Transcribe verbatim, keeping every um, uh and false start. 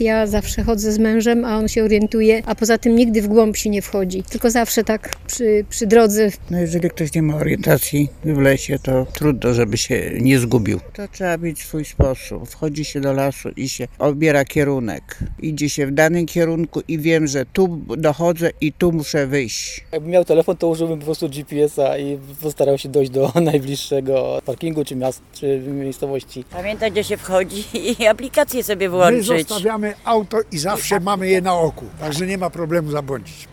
Ja zawsze chodzę z mężem, a on się orientuje, a poza tym nigdy w głąb się nie wchodzi, tylko zawsze tak przy, przy drodze. No jeżeli ktoś nie ma orientacji w lesie, to trudno, żeby się nie zgubił. To trzeba mieć swój sposób. Wchodzi się do lasu i się obiera kierunek. Idzie się w danym kierunku i wiem, że tu dochodzę i tu muszę wyjść. Jakbym miał telefon, to użyłbym po prostu G P S a i postarał się dojść do najbliższego parkingu czy miast, czy miejscowości. Pamiętać, gdzie się wchodzi i aplikację sobie My włączyć. zostawiamy auto i zawsze mamy je na oku, także nie ma problemu zabłądzić.